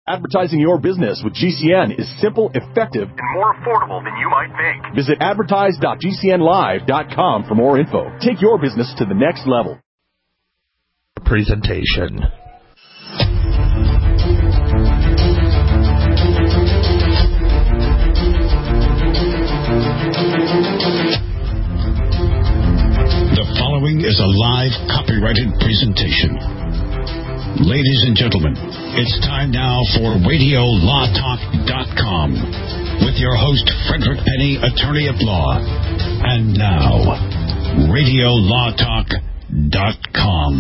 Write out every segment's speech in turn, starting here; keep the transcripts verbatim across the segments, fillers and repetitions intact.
Advertising your business with G C N is simple, effective, and more affordable than you might think. Visit advertise dot g c n live dot com for more info. Take your business to the next level. Presentation. The following is a live copyrighted presentation. Ladies and gentlemen, it's time now for radio law talk dot com with your host, Frederick Penny, attorney at law. And now, radio law talk dot com.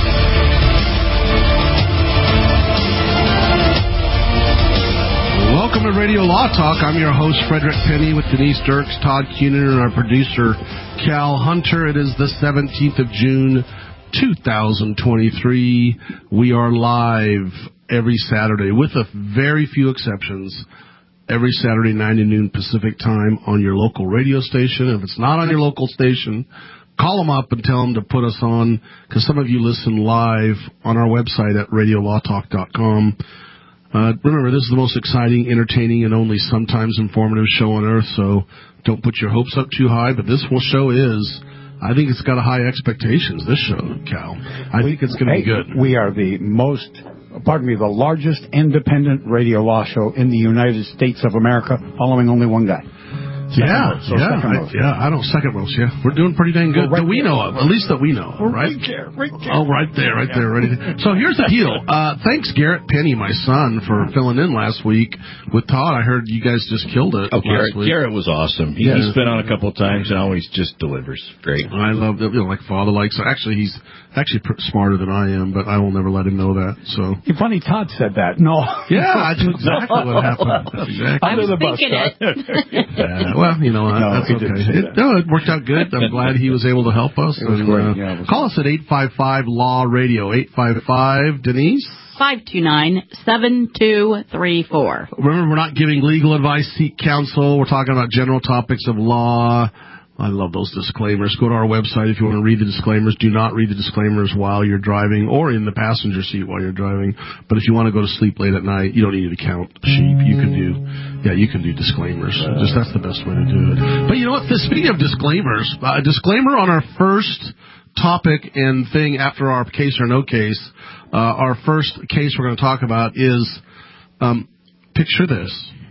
Welcome to Radio Law Talk. I'm your host, Frederick Penny, with Denise Dirks, Todd Cunin, and our producer, Cal Hunter. It is the seventeenth of June, two thousand twenty-three. We are live every Saturday, with a very few exceptions, every Saturday, nine to noon Pacific time on your local radio station. If it's not on your local station, call them up and tell them to put us on, because some of you listen live on our website at radio law talk dot com. Uh, remember, this is the most exciting, entertaining, and only sometimes informative show on earth, so don't put your hopes up too high, but this whole show is... I think it's got a high expectations, this show, Cal. I we, think it's going to hey, be good. We are the most, pardon me, the largest independent radio law show in the United States of America, following only one guy. Second yeah, most, so yeah, I, most. yeah. I don't second most. Yeah, we're doing pretty dang good. Right that we know of, at least that we know. We're right right there, right there. Oh, right there, right there, ready. So here's the deal. Uh, thanks, Garrett Penny, my son, for filling in last week with Todd. I heard you guys just killed it. Oh, last Garrett, week. Garrett was awesome. He, yeah. He's been on a couple of times and always just delivers. Great. I love that. You know, like father likes. Actually, he's actually pr- smarter than I am, but I will never let him know that. So. You're funny, Todd said that. No. Yeah, I knew exactly what happened. That's exactly. I was thinking it. Yeah, well, you know, no, that's okay. It, no, it worked out good. I'm glad he was able to help us. It was and, great. Uh, yeah, it was call us at eight five five law radio, eight five five, Denise? five two nine, seven two three four. Remember, we're not giving legal advice, seek counsel. We're talking about general topics of law. I love those disclaimers. Go to our website if you want to read the disclaimers. Do not read the disclaimers while you're driving or in the passenger seat while you're driving. But if you want to go to sleep late at night, you don't need to count sheep. You can do, yeah, you can do disclaimers. Just that's the best way to do it. But you know what? Speaking of disclaimers, a disclaimer on our first topic and thing after our case or no case. Uh, our first case we're going to talk about is, um, picture this,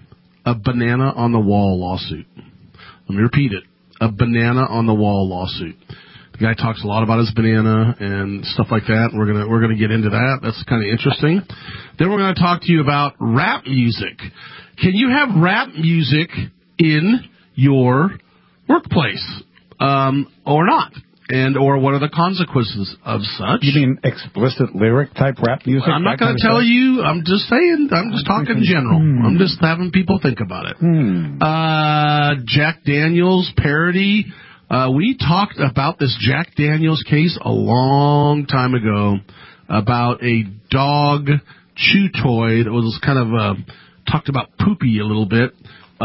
a banana on the wall lawsuit. Let me repeat it. A banana on the wall lawsuit. The guy talks a lot about his banana and stuff like that. We're gonna we're gonna get into that. That's kind of interesting. Then we're gonna talk to you about rap music. Can you have rap music in your workplace, um, or not? And or what are the consequences of such? You mean explicit lyric type rap music? I'm not going to tell you. I'm just saying. I'm just talking general. Hmm. I'm just having people think about it. Hmm. Uh, Jack Daniels parody. Uh, we talked about this Jack Daniels case a long time ago about a dog chew toy that was kind of uh, talked about poopy a little bit,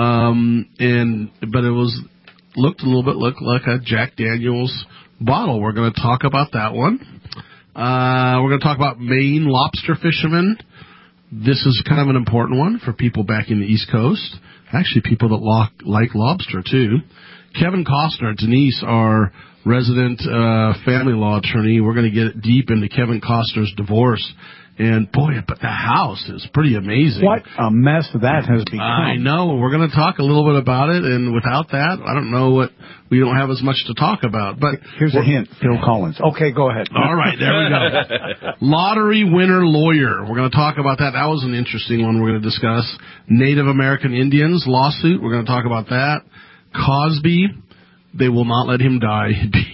um, and but it was looked a little bit looked like a Jack Daniels bottle. We're going to talk about that one. Uh, we're going to talk about Maine lobster fishermen. This is kind of an important one for people back in the East Coast. Actually, people that lo- like lobster, too. Kevin Costner, Denise, our resident uh, family law attorney. We're going to get deep into Kevin Costner's divorce. And, boy, but the house is pretty amazing. What a mess that has become. I know. We're going to talk a little bit about it. And without that, I don't know what, we don't have as much to talk about. But here's a hint, Phil Collins. Okay, go ahead. All right, there we go. Lottery winner lawyer. We're going to talk about that. That was an interesting one we're going to discuss. Native American Indians lawsuit. We're going to talk about that. Cosby. They will not let him die.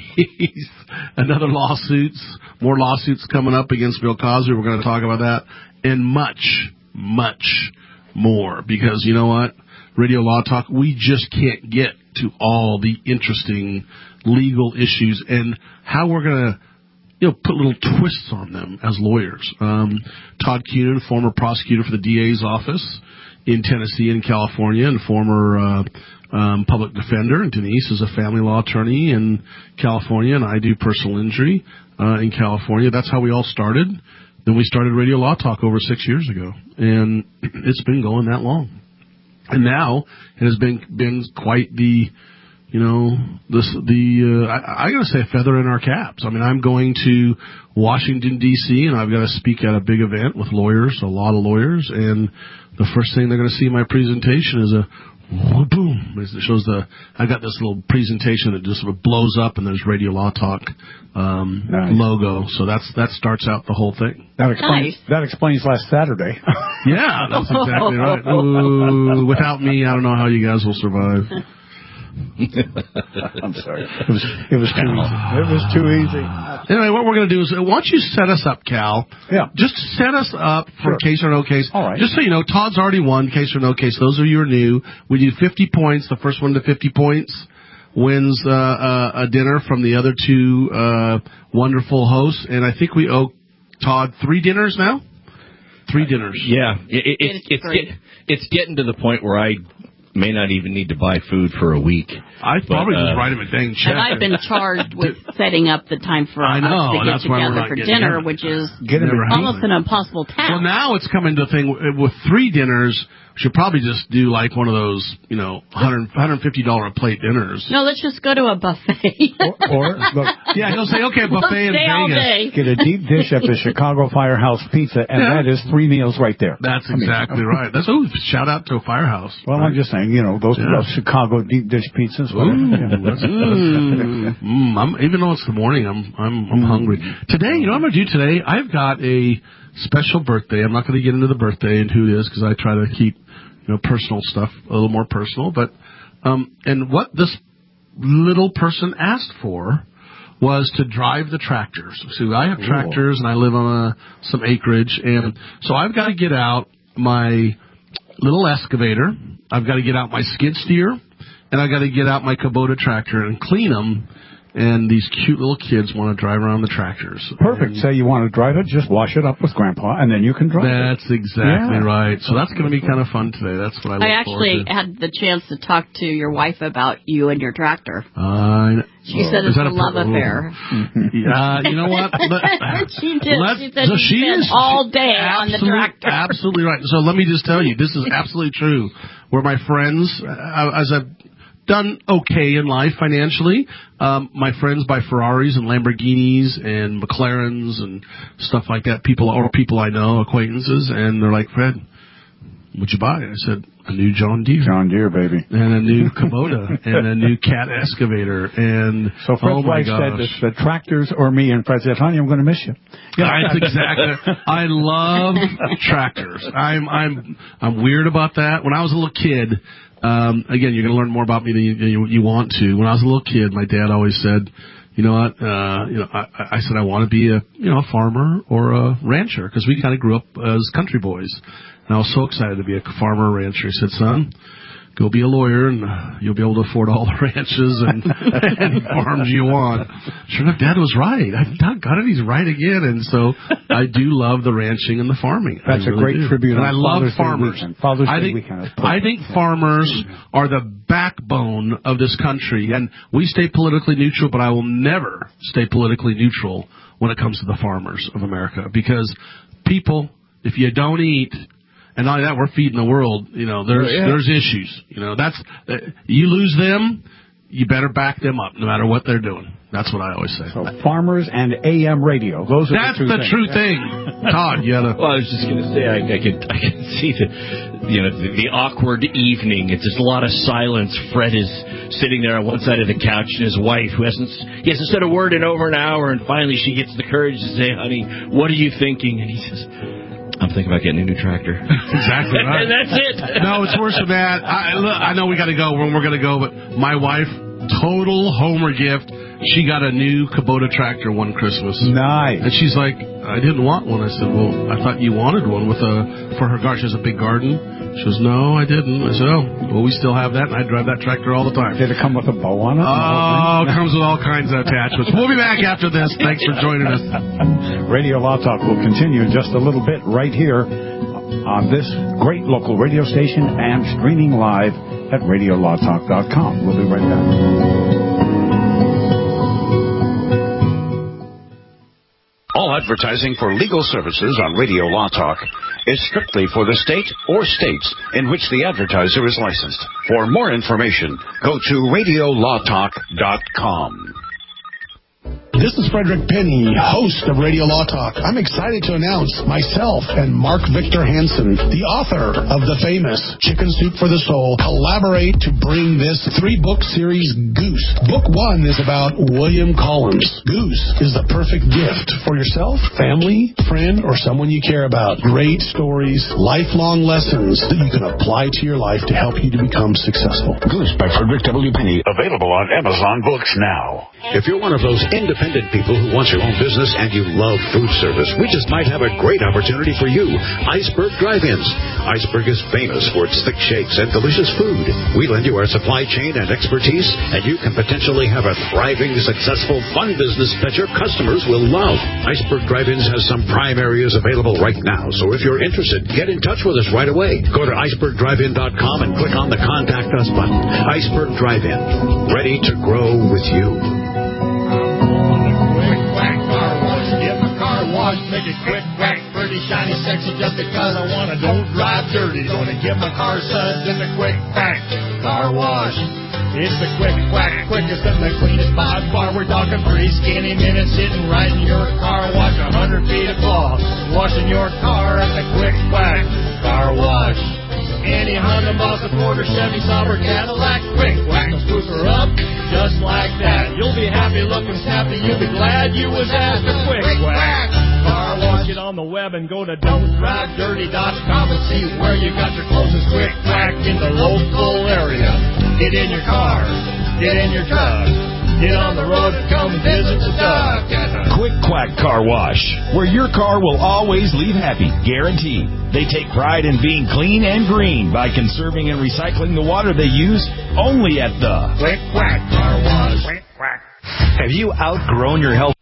Another lawsuits, more lawsuits coming up against Bill Cosby. We're going to talk about that and much, much more. Because you know what? Radio Law Talk, we just can't get to all the interesting legal issues and how we're going to, you know, put little twists on them as lawyers. Um, Todd Cunin, former prosecutor for the D A's office in Tennessee and California, and former uh, um, public defender. And Denise is a family law attorney in California, and I do personal injury uh, in California. That's how we all started. then we started Radio Law Talk over six years ago, and it's been going that long. And now it has been been quite the, you know, this the uh, I, I got to say a feather in our caps. I mean, I'm going to Washington D C and I've got to speak at a big event with lawyers, a lot of lawyers, and the first thing they're going to see in my presentation is a boom. It shows the I got this little presentation that just sort of blows up, and there's Radio Law Talk um, nice. logo. So that's that starts out the whole thing. That explains nice. that explains last Saturday. Yeah, that's exactly right. Ooh, without me, I don't know how you guys will survive. I'm sorry. It was it was too easy. It was too easy. Anyway, what we're going to do is, why don't you set us up, Cal? Yeah. Just set us up for sure. Case or No Case. All right. Just so you know, Todd's already won Case or No Case. Those of you who are new, we do fifty points. The first one to fifty points wins uh, uh, a dinner from the other two uh, wonderful hosts. And I think we owe Todd three dinners now? Three dinners. Yeah. It, it, it's, it's, get, it's getting to the point where I may not even need to buy food for a week. I'd but, probably uh, just write him a dang check. And I've been charged with setting up the time for I know, us to get together for dinner, together. which is Never almost happened. an impossible task. Well, now it's coming to the thing with three dinners. We should probably just do like one of those, you know, one hundred, one hundred fifty dollars a plate dinners. No, let's just go to a buffet. or, or look, yeah, he'll say, okay, buffet in stay all Vegas. day. get a deep dish at the Chicago Firehouse Pizza, and Yeah. that is three meals right there. That's I mean, exactly right. That's oh, shout out to a Firehouse. Well, right? I'm just saying, you know, those, Yeah. those Chicago deep dish pizzas. Ooh, Whatever. Yeah. that's, mm, mm, I'm, even though it's the morning, I'm I'm I'm hungry. Today, you know what I'm gonna do today? I've got a special birthday. I'm not going to get into the birthday and who it is because I try to keep, you know, personal stuff a little more personal. But um, and what this little person asked for was to drive the tractors. So I have tractors and I live on a, some acreage, and so I've got to get out my little excavator. I've got to get out my skid steer, and I've got to get out my Kubota tractor and clean them. And these cute little kids want to drive around the tractors. Perfect. And Say you want to drive it, just wash it up with Grandpa, and then you can drive that's it. exactly Yeah. right. So that's going to be kind of fun today. That's what I look I actually forward to. had the chance to talk to your wife about you and your tractor. Uh, She said is it's that a love oh. affair. Yeah, you know what? she did. Let's- She said so she she spent is all day on the absolute- tractor. Absolutely right. So let me just tell you, this is absolutely true. Where my friends, uh, as I've done okay in life financially, um, my friends buy Ferraris and Lamborghinis and McLarens and stuff like that. People or people I know, acquaintances, and they're like, Fred, what'd you buy? I said, a new John Deere. John Deere, baby. And a new Kubota and a new Cat excavator and So Fred's oh my wife said gosh. that the tractors or me, and Fred said, honey, I'm going to miss you. That's exactly. I love tractors. I'm I'm I'm weird about that. When I was a little kid, um, again, you're going to learn more about me than you, you, you want to. When I was a little kid, my dad always said, you know what? Uh, you know, I, I said I want to be a you know a farmer or a rancher because we kind of grew up as country boys. And I was so excited to be a farmer or rancher. He said, son, go be a lawyer and uh, you'll be able to afford all the ranches and, and farms you want. Sure enough, Dad was right. I got it. He's right again. And so I do love the ranching and the farming. That's I a really great do. tribute And on I love Father's Day farmers. weekend. Father's I Day think, weekend is I think farmers are the backbone of this country. And we stay politically neutral, but I will never stay politically neutral when it comes to the farmers of America. Because people, if you don't eat, and not only that, we're feeding the world. You know, there's Oh, yeah. there's issues. You know, that's uh, you lose them, you better back them up, no matter what they're doing. That's what I always say. So farmers and A M radio. Those are That's the, two the things. true thing. Todd, you gotta. Well, I was just going to say, I, I could I could see the, you know, the, the awkward evening. It's just a lot of silence. Fred is sitting there on one side of the couch, and his wife, who hasn't he hasn't said a word in over an hour, and finally she gets the courage to say, "Honey, what are you thinking?" And he says, I'm thinking about getting a new tractor. Exactly right. And that's it. No, it's worse than that. I, look, I know we got to go when we're going to go, but my wife, total Homer gift. She got a new Kubota tractor one Christmas. Nice. And she's like, I didn't want one. I said, well, I thought you wanted one with a for her garden. She has a big garden. She goes, no, I didn't. I said, oh, well, we still have that, and I drive that tractor all the time. Did it come with a bow on it? Oh, it comes with all kinds of attachments. We'll be back after this. Thanks for joining us. Radio Law Talk will continue in just a little bit right here on this great local radio station and streaming live at radio law talk dot com. We'll be right back. All All advertising for legal services on Radio Law Talk is strictly for the state or states in which the advertiser is licensed. For more information, go to radio law talk dot com. This is Frederick Penny, host of Radio Law Talk. I'm excited to announce myself and Mark Victor Hansen, the author of the famous Chicken Soup for the Soul, collaborate to bring this three-book series, Goose. Book one is about William Collins. Goose is the perfect gift for yourself, family, friend, or someone you care about. Great stories, lifelong lessons that you can apply to your life to help you to become successful. Goose by Frederick W. Penny, available on Amazon Books now. If you're one of those independent people who wants your own business and you love food service, we just might have a great opportunity for you. Iceberg Drive-Ins. Iceberg is famous for its thick shakes and delicious food. We lend you our supply chain and expertise, and you can potentially have a thriving, successful, fun business that your customers will love. Iceberg Drive-Ins has some prime areas available right now, so if you're interested, get in touch with us right away. Go to iceberg drive in dot com and click on the Contact Us button. Iceberg Drive-In, ready to grow with you. Make it quick, whack, pretty, shiny, sexy, just because I want to. Don't drive dirty. Gonna give my car suds in the quick quack car wash. It's the quick quack, quickest and the cleanest by far. We're talking three skinny minutes sitting right in your car wash. A hundred feet of cloth, washing your car at the quick quack car wash. Any Honda, Mazda, Porter, Chevy, Sauber, Cadillac, quick whack, will scoop her up just like that. You'll be happy looking snappy. You'll be glad you was at the quick whack car wash. Get on the web and go to don't drive dirty dot com and see where you got your closest quick whack in the local area. Get in your car, get in your truck, get on the road, come visit the duck. Quick Quack Car Wash, where your car will always leave happy, guaranteed. They take pride in being clean and green by conserving and recycling the water they use only at the Quick Quack Car Wash. Quick Quack. Have you outgrown your health?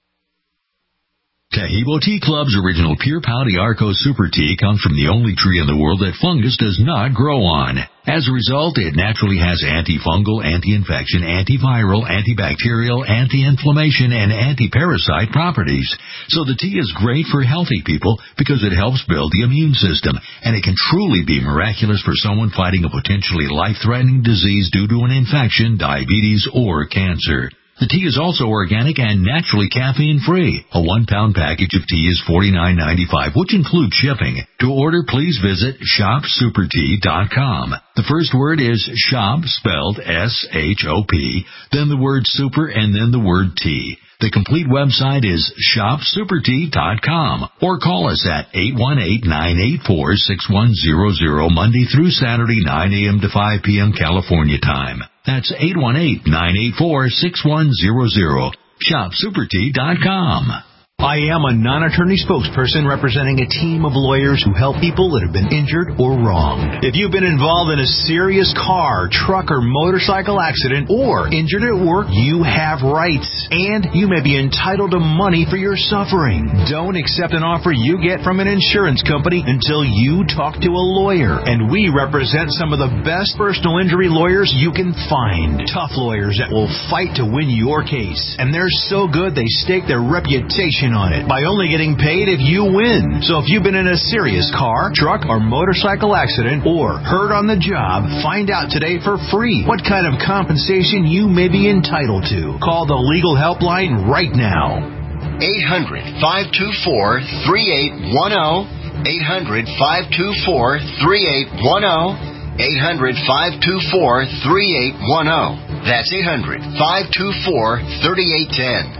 Tahibo Tea Club's original Pure Pau d'Arco Super Tea comes from the only tree in the world that fungus does not grow on. As a result, it naturally has antifungal, anti-infection, antiviral, antibacterial, anti-inflammation, and anti-parasite properties. So the tea is great for healthy people because it helps build the immune system, and it can truly be miraculous for someone fighting a potentially life-threatening disease due to an infection, diabetes, or cancer. The tea is also organic and naturally caffeine-free. A one-pound package of tea is forty-nine ninety-five, which includes shipping. To order, please visit shop super tea dot com. The first word is shop, spelled S H O P, then the word super, and then the word tea. The complete website is shop super tea dot com, or call us at eight one eight, nine eight four, six one zero zero Monday through Saturday, nine a.m. to five p.m. California time. That's eight one eight, nine eight four, six one zero zero. shop super tea dot com. I am a non-attorney spokesperson representing a team of lawyers who help people that have been injured or wronged. If you've been involved in a serious car, truck, or motorcycle accident or injured at work, you have rights, and you may be entitled to money for your suffering. Don't accept an offer you get from an insurance company until you talk to a lawyer, and we represent some of the best personal injury lawyers you can find. Tough lawyers that will fight to win your case, and they're so good they stake their reputation on it by only getting paid if you win. So if you've been in a serious car, truck, or motorcycle accident or hurt on the job, find out today for free what kind of compensation you may be entitled to. Call the legal helpline right now. eight hundred, five two four, three eight one zero. eight hundred, five two four, three eight one zero. eight hundred, five two four, three eight one zero. That's eight hundred, five two four, three eight one zero.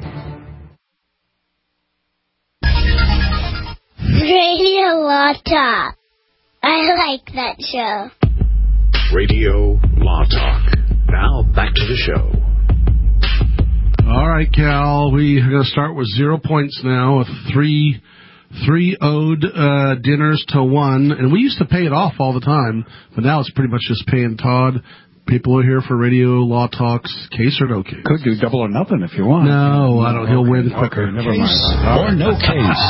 Radio Law Talk. I like that show. Radio Law Talk. Now back to the show. All right, Cal. We are going to start with zero points now, with three three owed uh, dinners to one, and we used to pay it off all the time, but now it's pretty much just paying Todd. People are here for Radio Law Talk's case or no case. Could do double or nothing if you want. No, I don't. He'll win quicker. Okay, never Case mind. or no case.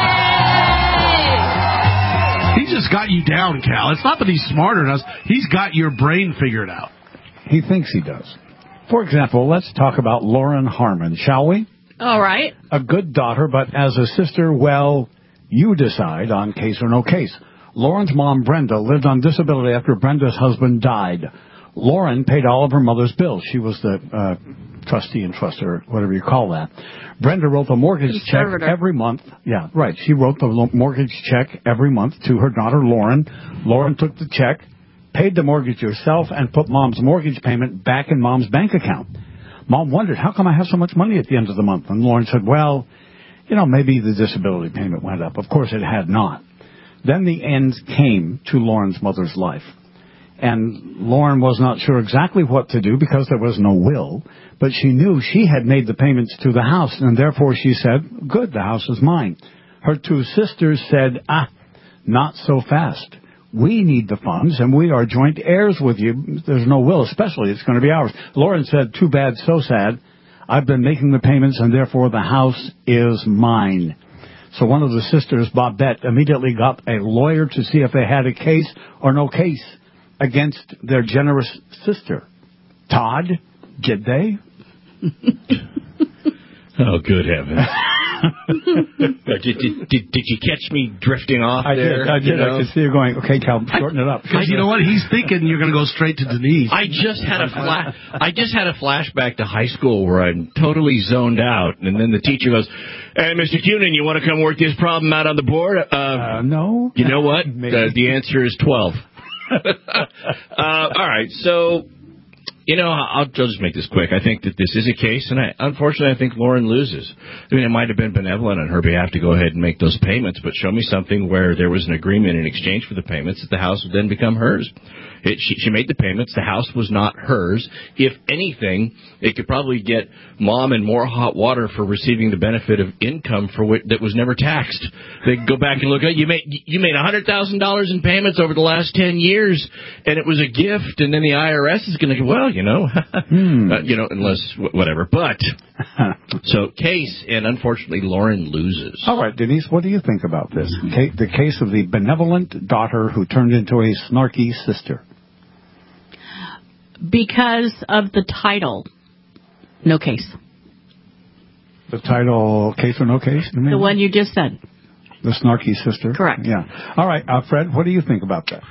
He just got you down, Cal. It's not that he's smarter than us. He's got your brain figured out. He thinks he does. For example, let's talk about Lauren Harmon, shall we? All right. A good daughter, but as a sister, well, you decide on case or no case. Lauren's mom, Brenda, lived on disability after Brenda's husband died. Lauren paid all of her mother's bills. She was the uh, trustee and truster, whatever you call that. Brenda wrote the mortgage check every month. Yeah, right. She wrote the lo- mortgage check every month to her daughter, Lauren. Lauren took the check, paid the mortgage herself, and put Mom's mortgage payment back in Mom's bank account. Mom wondered, how come I have so much money at the end of the month? And Lauren said, well, you know, maybe the disability payment went up. Of course, it had not. Then the end came to Lauren's mother's life. And Lauren was not sure exactly what to do because there was no will, but she knew she had made the payments to the house, and therefore she said, good, the house is mine. Her two sisters said, ah, not so fast. We need the funds, and we are joint heirs with you. There's no will, especially it's going to be ours. Lauren said, too bad, so sad. I've been making the payments, and therefore the house is mine. So one of the sisters, Bobette, immediately got a lawyer to see if they had a case or no case against their generous sister. Todd, did they? Oh, good heavens. did, did, did, did you catch me drifting off I there? did, I did. You know? I could see you going, okay, Cal, shorten it up. Because you know what? He's thinking you're going to go straight to Denise. I just had a fla- I just had a flashback to high school where I'm totally zoned out, and then the teacher goes, hey, Mister Cunin, you want to come work this problem out on the board? Uh, uh, no. You know what? Uh, the answer is twelve. uh, all right, so... You know, I'll, I'll just make this quick. I think that this is a case, and I, unfortunately, I think Lauren loses. I mean, it might have been benevolent on her behalf to go ahead and make those payments, but show me something where there was an agreement in exchange for the payments that the house would then become hers. It, she, she made the payments. The house was not hers. If anything, it could probably get Mom in more hot water for receiving the benefit of income for which, that was never taxed. They could go back and look at you made you made one hundred thousand dollars in payments over the last ten years, and it was a gift, and then the I R S is going to go, well, you know, hmm. uh, you know, unless whatever. But so case, and unfortunately, Lauren loses. All right, Denise, what do you think about this? Ca- the case of the benevolent daughter who turned into a snarky sister. Because of the title, no case. The title, case or no case? You mean? The one you just said. The snarky sister? Correct. Yeah. All right, uh, Fred, what do you think about that?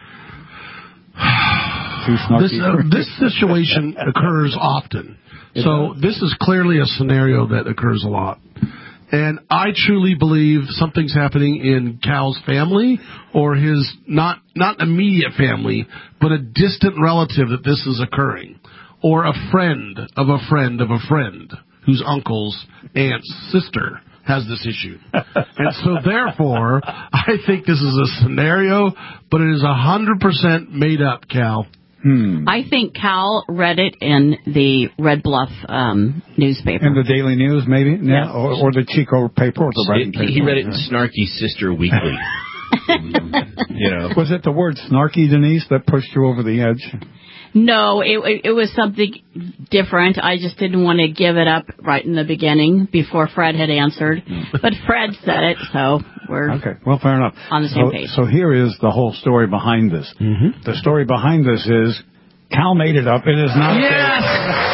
Too snarky. This, uh, this situation occurs often. It so does. This is clearly a scenario that occurs a lot. And I truly believe something's happening in Cal's family or his not not immediate family, but a distant relative that this is occurring. Or a friend of a friend of a friend whose uncle's aunt's sister has this issue. And so therefore, I think this is a scenario, but it is one hundred percent made up, Cal. Hmm. I think Cal read it in the Red Bluff um, newspaper. In the Daily News, maybe? Yeah. Yes. Or, or the Chico paper. Or the Writing it, paper. He read it in Snarky Sister Weekly. You know. Was it the word snarky, Denise, that pushed you over the edge? No, it, it was something different. I just didn't want to give it up right in the beginning before Fred had answered. But Fred said it, so we're okay. Well, fair enough. On the same so, page. So here is the whole story behind this. Mm-hmm. The story behind this is Cal made it up. It is not. Yes.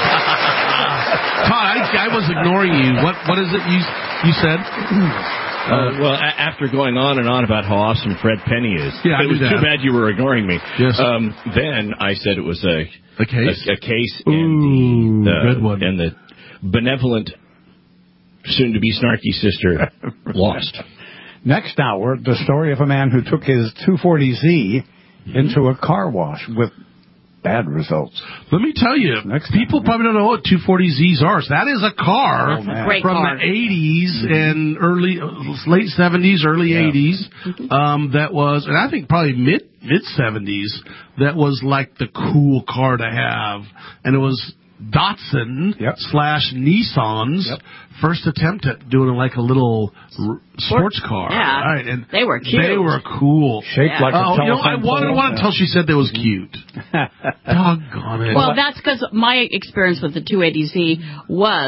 Todd, I, I was ignoring you. What What is it you you said? Uh, well, a- after going on and on about how awesome Fred Penny is, yeah, it was too bad you were ignoring me. Yes. Um, then I said it was a a case, a, a case, Ooh, and the, good one. and the benevolent, soon-to-be snarky sister lost. Next hour, the story of a man who took his two forty Z into a car wash with bad results. Let me tell you, Next people time. probably don't know what two forty Zs are. So that is a car That's a great from car. the eighties Mm-hmm. and early, late seventies, early Yeah. eighties. Um, that was, and I think probably mid mid seventies. That was like the cool car to have, and it was Datsun Yep. slash Nissan's Yep. first attempt at doing like a little r- sports car. Yeah. Right, and They were cute. They were cool. Shaped Yeah. like a Oh, you know, I telephone wanted, pole. wanted until she said that was cute. Doggone it. Well, that's because my experience with the two eighty Z was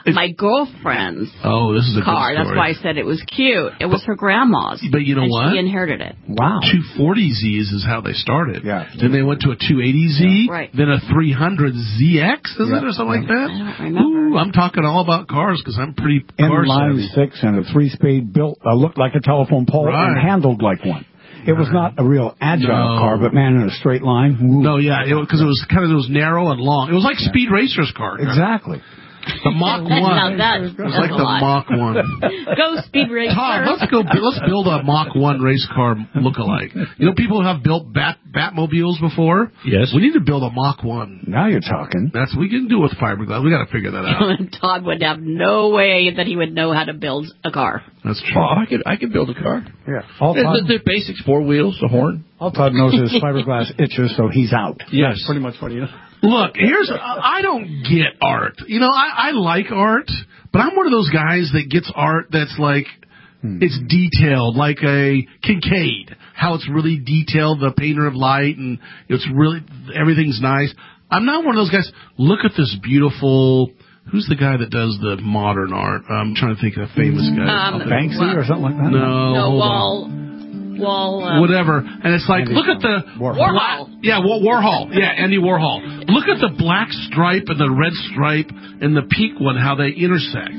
my girlfriend's oh, this is a car. good story. That's why I said it was cute. It was her grandma's. But you know and what? She inherited it. Wow. two forty Z's is how they started. Yeah. Then they went to a two eighty Z, Yeah, right. then a three hundred Z X, is yeah. it, or something yeah. like that? I don't remember. Ooh, I'm talking all about cars because I'm pretty car Inline savvy. six and a three-speed built, uh, looked like a telephone pole Right. and handled like one. It was not a real agile No. car, but man, in a straight line. Ooh. No, yeah, because it, it was kind of it was narrow and long. It was like Yeah. Speed Racer's car. Exactly. The Mach Now one. that- It was that's like a the lot. Mach one. Go Speed Racer. Todd, let's go. Let's build a Mach one race car look-alike. You know, people have built Bat Batmobiles before. Yes. We need to build a Mach one. Now you're talking. That's we can do it with fiberglass. We got to figure that out. Todd would have no way that he would know how to build a car. That's true. Oh, I could I could build a car. Yeah. All The, Todd, the, the basics: four wheels, a horn. all Todd knows is fiberglass itches, so he's out. Yes. That's pretty much what he knows. Look, here's I don't get art. You know, I, I like art, but I'm one of those guys that gets art that's like hmm. it's detailed, like a Kincaid. How it's really detailed, the painter of light, and it's really everything's nice. I'm not one of those guys. Look at this beautiful. Who's the guy that does the modern art? I'm trying to think of a famous guy. Um, Banksy well, or something like that? No, No, hold Wall. on. Wall. Um, Whatever. And it's like, Andy look at the Warhol. Warhol. Yeah, War- Warhol. Yeah, Andy Warhol. Look at the black stripe and the red stripe and the peak one, how they intersect.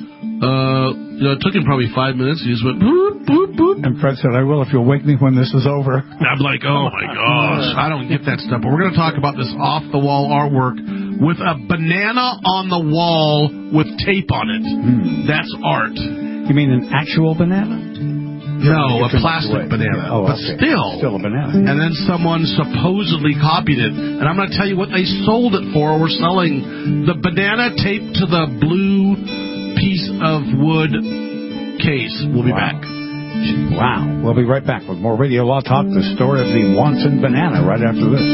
Uh, you know, it took him probably five minutes. He just went boop, boop, boop. And Fred said, I will if you'll wake me when this is over. I'm like, oh my gosh, I don't get that stuff. But we're going to talk about this off-the-wall artwork with a banana on the wall with tape on it. Hmm. That's art. You mean an actual banana? No, a It's in plastic the way. banana. Oh, but okay. still. Still a banana. And then someone supposedly copied it. And I'm going to tell you what they sold it for. We're selling the banana taped to the blue piece of wood case. We'll be Wow. back. Wow. We'll be right back with more Radio Law Talk, the story of the Wanson banana, right after this.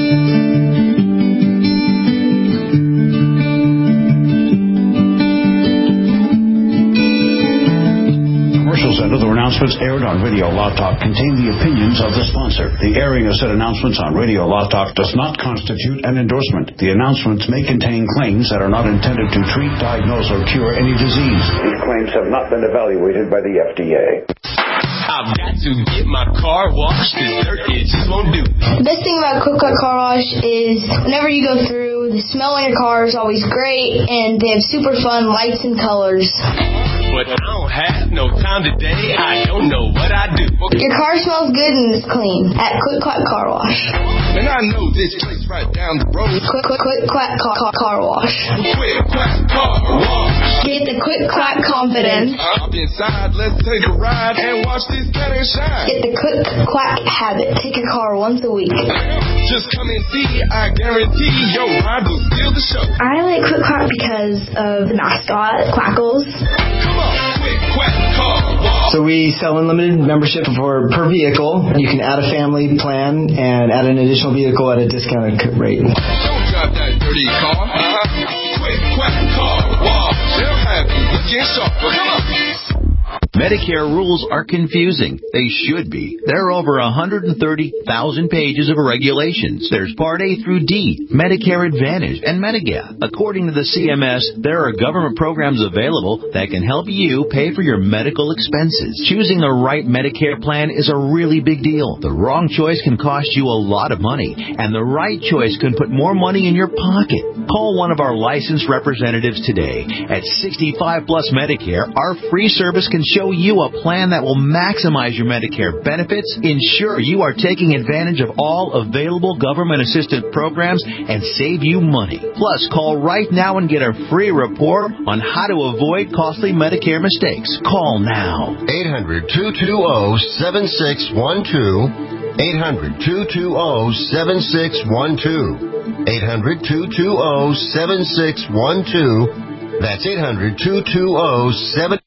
Commercials and other announcements aired on Radio Law Talk contain the opinions of the sponsor. The airing of said announcements on Radio Law Talk does not constitute an endorsement. The announcements may contain claims that are not intended to treat, diagnose, or cure any disease. These claims have not been evaluated by the F D A. I've got to get my car washed. This dirt it just won't do. The best thing about Quick Cut Car Wash is whenever you go through, the smell in your car is always great, and they have super fun lights and colors. But I don't have no time today. I don't know what I do. Your car smells good and is clean at Quick Cut Car Wash. And I know this place right down the road. Quick, quick, quick, quack, car, car, car wash. Quick, quack, car wash. Get the quick, quack confidence. Up inside, let's take a ride and watch this cat and shine. Get the quick, quack habit. Take your car once a week. Just come and see. I guarantee your ride will steal the show. I like Quick Quack because of the mascot, Quackles. Come on, quick, quack, car wash. So we sell unlimited membership for per vehicle. You can add a family plan and add an additional vehicle at a discounted rate. Don't drive that dirty car. Uh-huh. Quick, quack, car wash. They'll have you looking sharp. Come on. Medicare rules are confusing. They should be. There are over one hundred thirty thousand pages of regulations. There's Part A through D, Medicare Advantage, and Medigap. According to the C M S, there are government programs available that can help you pay for your medical expenses. Choosing the right Medicare plan is a really big deal. The wrong choice can cost you a lot of money, and the right choice can put more money in your pocket. Call one of our licensed representatives today. At sixty-five plus Medicare, our free service can show you a plan that will maximize your Medicare benefits, ensure you are taking advantage of all available government assistance programs, and save you money. Plus, call right now and get a free report on how to avoid costly Medicare mistakes. Call now. eight hundred, two two zero, seven six one two. eight hundred, two two zero, seven six one two. eight hundred, two two zero, seven six one two. That's eight hundred, two two zero, seven six one two.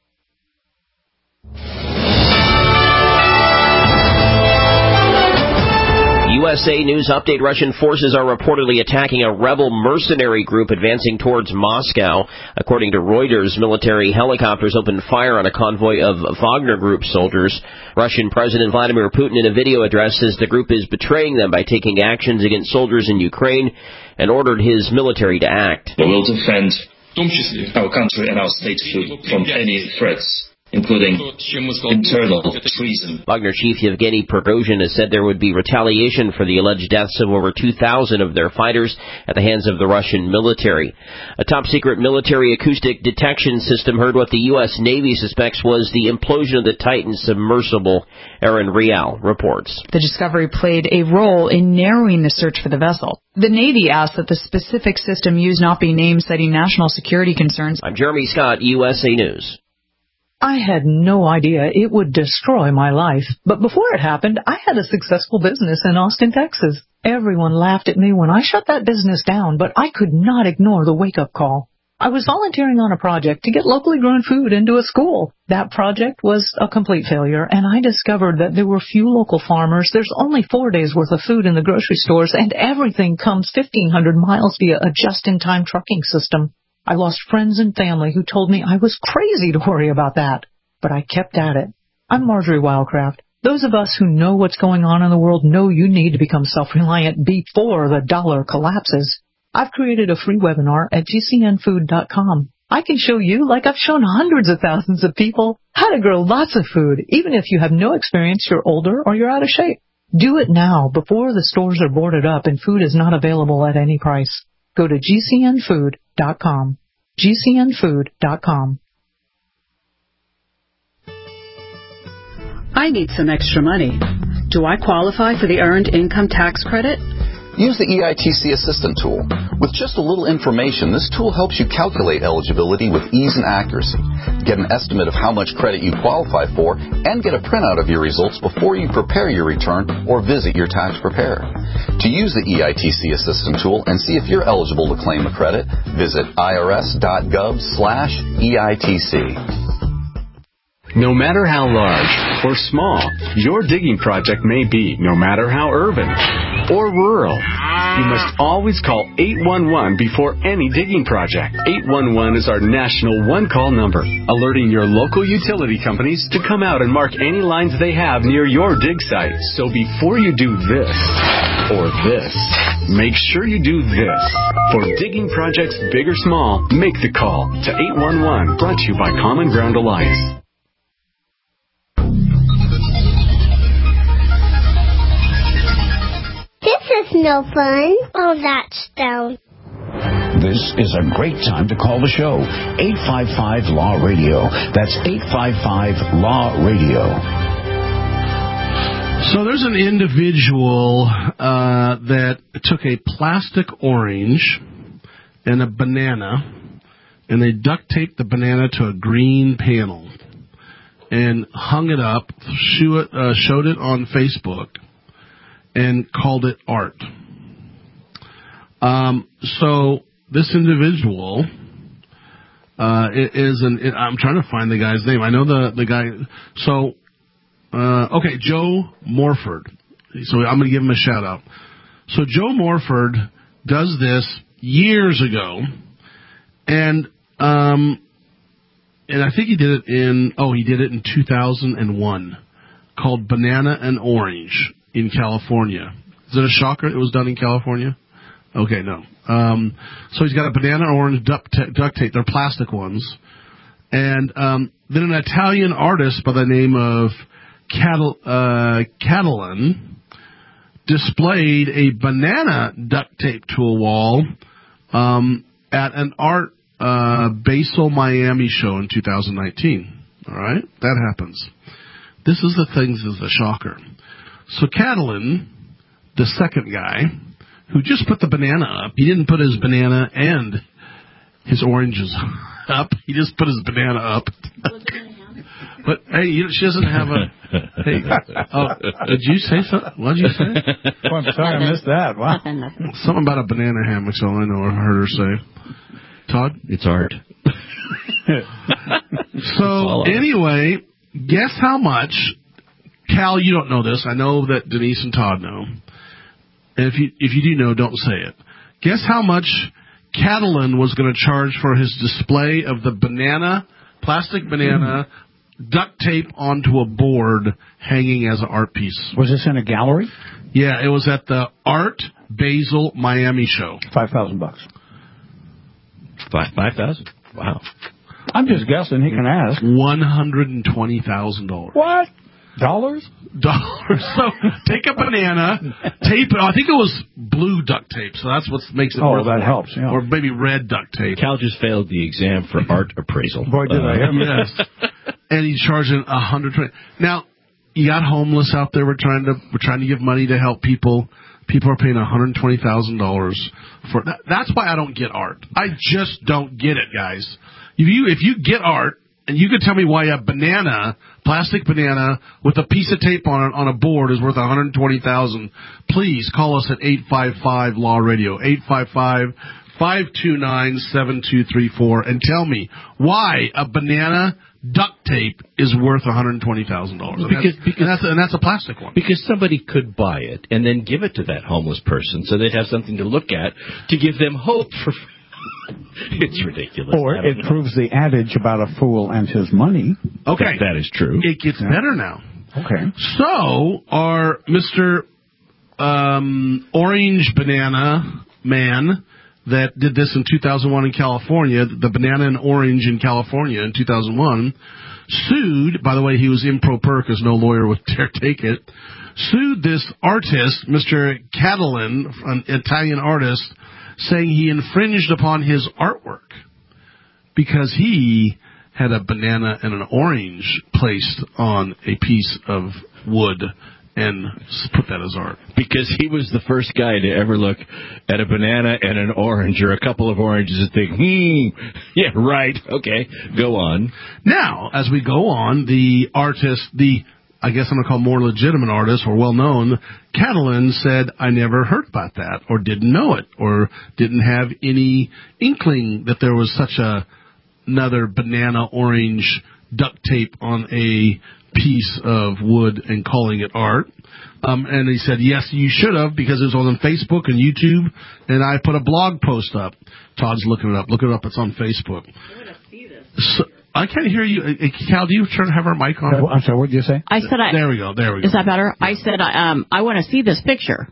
U S A News Update. Russian forces are reportedly attacking a rebel mercenary group advancing towards Moscow. According to Reuters, military helicopters opened fire on a convoy of Wagner Group soldiers. Russian President Vladimir Putin in a video address says the group is betraying them by taking actions against soldiers in Ukraine and ordered his military to act. We will defend our country and our state from any threats, including internal treason. Wagner chief Yevgeny Prigozhin has said there would be retaliation for the alleged deaths of over two thousand of their fighters at the hands of the Russian military. A top-secret military acoustic detection system heard what the U S. Navy suspects was the implosion of the Titan submersible. Erin Real reports. The discovery played a role in narrowing the search for the vessel. The Navy asked that the specific system used not be named, citing national security concerns. I'm Jeremy Scott, U S A News. I had no idea it would destroy my life, but before it happened, I had a successful business in Austin, Texas. Everyone laughed at me when I shut that business down, but I could not ignore the wake-up call. I was volunteering on a project to get locally grown food into a school. That project was a complete failure, and I discovered that there were few local farmers. There's only four days' worth of food in the grocery stores, and everything comes fifteen hundred miles via a just-in-time trucking system. I lost friends and family who told me I was crazy to worry about that, but I kept at it. I'm Marjorie Wildcraft. Those of us who know what's going on in the world know you need to become self-reliant before the dollar collapses. I've created a free webinar at G C N food dot com. I can show you, like I've shown hundreds of thousands of people, how to grow lots of food, even if you have no experience, you're older, or you're out of shape. Do it now, before the stores are boarded up and food is not available at any price. Go to G C N food dot com. G C N food dot com. I need some extra money. Do I qualify for the Earned Income Tax Credit? Use the E I T C Assistant tool. With just a little information, this tool helps you calculate eligibility with ease and accuracy. Get an estimate of how much credit you qualify for and get a printout of your results before you prepare your return or visit your tax preparer. To use the E I T C Assistant tool and see if you're eligible to claim a credit, visit I R S dot gov slash E I T C. No matter how large or small your digging project may be, no matter how urban or rural, you must always call eight one one before any digging project. eight one one is our national one-call number, alerting your local utility companies to come out and mark any lines they have near your dig site. So before you do this or this, make sure you do this. For digging projects big or small, make the call to eight one one, brought to you by Common Ground Alliance. This is no fun. Oh, that's down. This is a great time to call the show. eight five five Law Radio. That's eight five five Law Radio. So there's an individual uh, that took a plastic orange and a banana, and they duct taped the banana to a green panel and hung it up, show it, uh, showed it on Facebook, and called it art. Um, so this individual uh, is an. I'm trying to find the guy's name. I know the the guy. So uh, okay, Joe Morford. So I'm going to give him a shout out. So Joe Morford does this years ago, and um, and I think he did it in. Oh, he did it in two thousand one, called Banana and Orange. In California. Is it a shocker it was done in California? Okay, no. Um, so he's got a banana orange duct, ta- duct tape. They're plastic ones. And um, then an Italian artist by the name of Catal- uh, Catalan displayed a banana duct tape to a wall um, at an art uh, Basel Miami show in two thousand nineteen. All right? That happens. This is the things is the shocker. So Catalan, the second guy, who just put the banana up, he didn't put his banana and his oranges up. He just put his banana up. But, hey, you know, she doesn't have a... Hey, oh, did you say something? What did you say? Oh, I'm sorry, I missed that. Wow. Something about a banana hammock's all I know or heard her say. Todd? It's art. So, anyway, guess how much... Cal, you don't know this. I know that Denise and Todd know. And if you if you do know, don't say it. Guess how much Catalan was going to charge for his display of the banana, plastic banana, mm. duct tape onto a board hanging as an art piece. Was this in a gallery? Yeah, it was at the Art Basel Miami show. Five thousand bucks. Five five thousand. Wow. I'm just guessing. He can ask. One hundred and twenty thousand dollars. What? Dollars? Dollars. So take a banana, tape it. I think it was blue duct tape, so that's what makes it. Oh, worth that more. helps. Yeah. Or maybe red duct tape. Cal just failed the exam for art appraisal. Boy, did uh, I ever. Yes. And he's charging a hundred twenty. Now, you got homeless out there. We're trying to we're trying to give money to help people. People are paying one hundred twenty thousand dollars for that. That's why I don't get art. I just don't get it, guys. If you if you get art, and you could tell me why a banana, plastic banana with a piece of tape on it on a board is worth one hundred twenty thousand dollars, please call us at eight five five Law Radio, eight five five, five two nine, seven two three four, and tell me why a banana duct tape is worth one hundred twenty thousand dollars. And, because, that's, because, and, that's, and that's a plastic one. Because somebody could buy it and then give it to that homeless person so they'd have something to look at to give them hope for... It's ridiculous. Or it know. proves the adage about a fool and his money. Okay. That, that is true. It gets yeah. better now. Okay. So, our Mister Um, Orange Banana Man that did this in two thousand one in California, the Banana and Orange in California in two thousand one, sued, by the way, he was improper because no lawyer would dare take it, sued this artist, Mister Catalan, an Italian artist, saying he infringed upon his artwork because he had a banana and an orange placed on a piece of wood and put that as art. Because he was the first guy to ever look at a banana and an orange or a couple of oranges and think, hmm, yeah, right, okay, go on. Now, as we go on, the artist, the I guess I'm going to call more legitimate artists or well-known, Catalan said, I never heard about that or didn't know it or didn't have any inkling that there was such a another banana orange duct tape on a piece of wood and calling it art. Um, and he said, yes, you should have because it was on Facebook and YouTube, and I put a blog post up. Todd's looking it up. Look it up. It's on Facebook. I want to see this. So, I can't hear you. Cal, do you try to have our mic on? I'm sorry, what did you say? I said I... There we go, there we go. Is that better? I said I, um, I want to see this picture.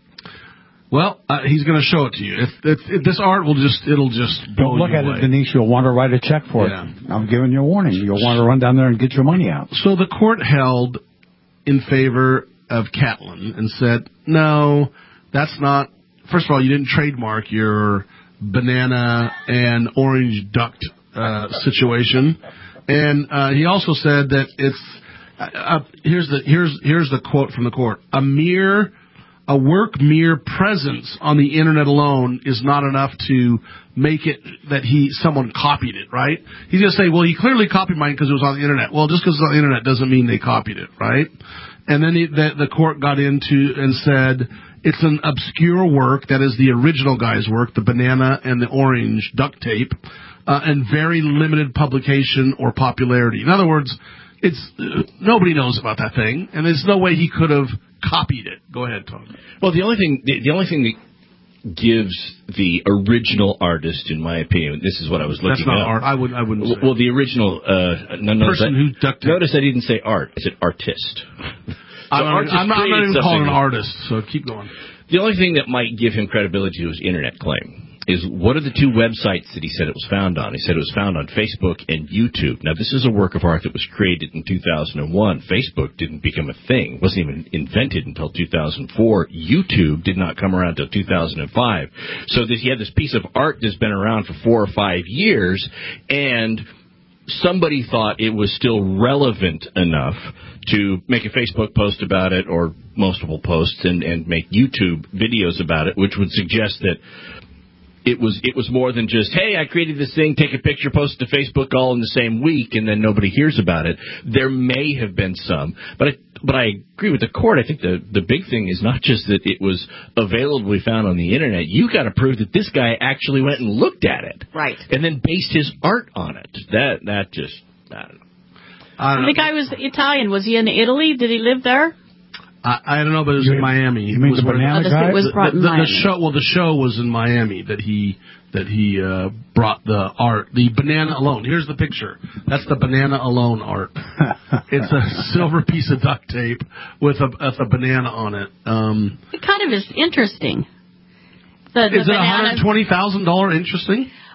Well, uh, he's going to show it to you. If, if, if this art will just, it'll just blow Don't look you at away. it, Denise. You'll want to write a check for yeah. it. I'm giving you a warning. You'll want to run down there and get your money out. So the court held in favor of Catalan and said, no, that's not... First of all, you didn't trademark your banana and orange duct uh, situation. And uh, he also said that it's uh, uh, here's the here's here's the quote from the court: a mere a work mere presence on the internet alone is not enough to make it that he someone copied it, right? He's gonna say, well, he clearly copied mine because it was on the internet. Well, just because it's on the internet doesn't mean they copied it, right? And then he, the, the court got into and said it's an obscure work that is the original guy's work, the banana and the orange duct tape. Uh, and very limited publication or popularity. In other words, it's uh, nobody knows about that thing, and there's no way he could have copied it. Go ahead, Tom. Well, the only thing the, the only thing that gives the original artist, in my opinion, this is what I was looking at. That's not up. art. I would I wouldn't say. Well, the original uh, no, no, person that, who duct tape. Notice I didn't say art. I said artist. So I'm, not, I'm, not, I'm not even calling an new. artist. So keep going. The only thing that might give him credibility to his internet claim is what are the two websites that he said it was found on? He said it was found on Facebook and YouTube. Now, this is a work of art that was created in two thousand one. Facebook didn't become a thing. It wasn't even invented until two thousand four. YouTube did not come around until two thousand five. So that he had this piece of art that's been around for four or five years, and somebody thought it was still relevant enough to make a Facebook post about it or multiple posts and, and make YouTube videos about it, which would suggest that It was it was more than just, hey, I created this thing, take a picture, post it to Facebook all in the same week, and then nobody hears about it. There may have been some, but I, but I agree with the court. I think the, the big thing is not just that it was availably found on the Internet. You got to prove that this guy actually went and looked at it. Right. And then based his art on it. That, that just, I don't know. I don't know. The guy was Italian. Was he in Italy? Did he live there? I, I don't know, but it was you in Miami. You mean was the banana oh, guy? It was brought the, in the, Miami. the show, well, the show was in Miami that he that he uh, brought the art, the banana alone. Here's the picture. That's the banana alone art. It's a silver piece of duct tape with a, with a banana on it. Um, It kind of is interesting. The, the is it one banana. hundred twenty thousand dollars interesting?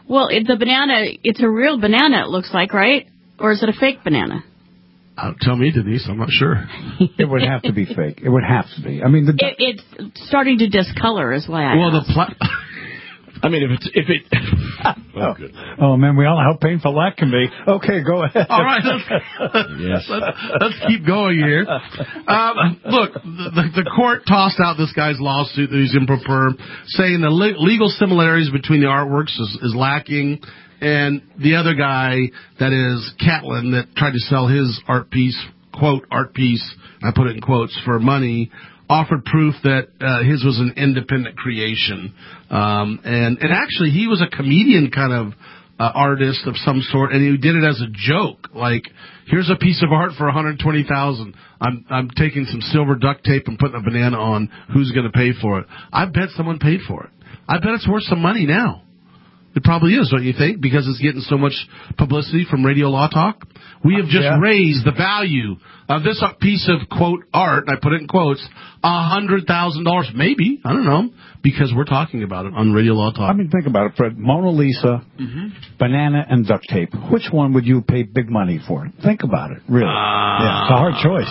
Well, it, the banana, it's a real banana, it looks like, right? Or is it a fake banana? Uh, tell me, Denise. I'm not sure. It would have to be fake. It would have to be. I mean, the it, it's starting to discolor, is why I. Well, asked. the pla- I mean, if it's if it. oh, good. Oh man, we all know how painful that can be. Okay, go ahead. All right, let's, yes. let's, let's keep going here. Um, look, the, the court tossed out this guy's lawsuit that he's improper, saying the le- legal similarities between the artworks is, is lacking. And the other guy, that is Catlin, that tried to sell his art piece, quote, art piece, I put it in quotes, for money, offered proof that uh, his was an independent creation. Um, and, and actually, he was a comedian kind of uh, artist of some sort, and he did it as a joke. Like, here's a piece of art for one hundred twenty thousand dollars. I'm, I'm taking some silver duct tape and putting a banana on. Who's going to pay for it? I bet someone paid for it. I bet it's worth some money now. It probably is, don't you think? Because it's getting so much publicity from Radio Law Talk. We have just yeah. raised the value of this piece of, quote, art, and I put it in quotes, one hundred thousand dollars, maybe, I don't know, because we're talking about it on Radio Law Talk. I mean, think about it, Fred. Mona Lisa, mm-hmm. banana, and duct tape. Which one would you pay big money for? Think about it, really. Uh, yeah, it's a hard choice.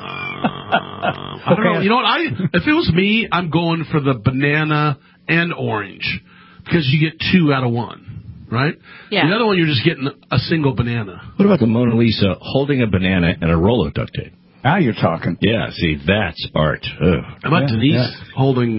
I don't know. You know what? I if it was me, I'm going for the banana and orange. Because you get two out of one, right? Yeah. The other one, you're just getting a single banana. What about the Mona Lisa holding a banana and a roll of duct tape? Now you're talking. Yeah, see, that's art. Ugh. How about yeah, Denise yeah. holding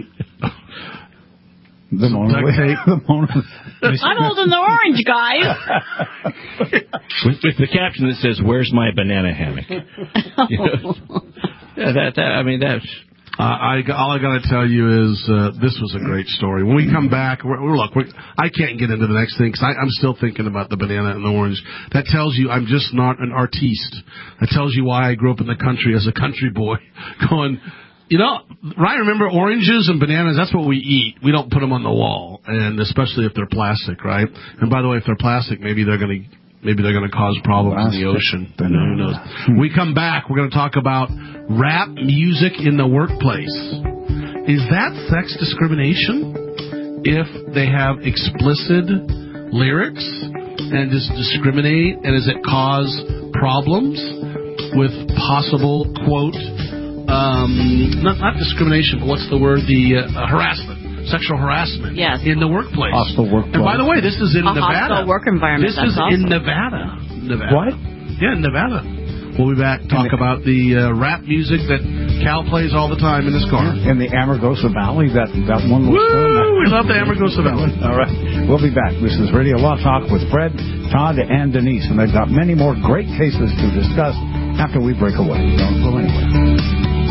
the Mona Lisa? The Mona I'm holding the orange, guys. with, with the caption that says, "Where's my banana hammock?" You know? Yeah, that, that. I mean, that's. Uh, I, all I got to tell you is uh, this was a great story. When we come back, we're, we're, look, we're, I can't get into the next thing because I'm still thinking about the banana and the orange. That tells you I'm just not an artiste. That tells you why I grew up in the country as a country boy going, you know, Ryan, remember oranges and bananas, that's what we eat. We don't put them on the wall, and especially if they're plastic, right? And by the way, if they're plastic, maybe they're going to Maybe they're going to cause problems in the ocean. Who knows? When we come back, we're going to talk about rap music in the workplace. Is that sex discrimination if they have explicit lyrics and just discriminate? And does it cause problems with possible, quote, um, not, not discrimination, but what's the word? The uh, harassment. Sexual harassment yes. in the workplace. Hostile workplace. And by the way, this is in a Nevada. Hostile work environment. This That's is awesome. in Nevada. Nevada. What? Yeah, in Nevada. We'll be back. Talk about the uh, rap music that Cal plays all the time in his car. In the Amargosa Valley, that, that one was Woo! filmed. We love the Amargosa Valley. All right. We'll be back. This is Radio Law Talk with Fred, Todd, and Denise. And they've got many more great cases to discuss after we break away. Don't go anywhere.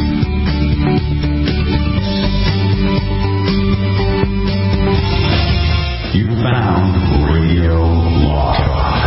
You found Radio Law Talk.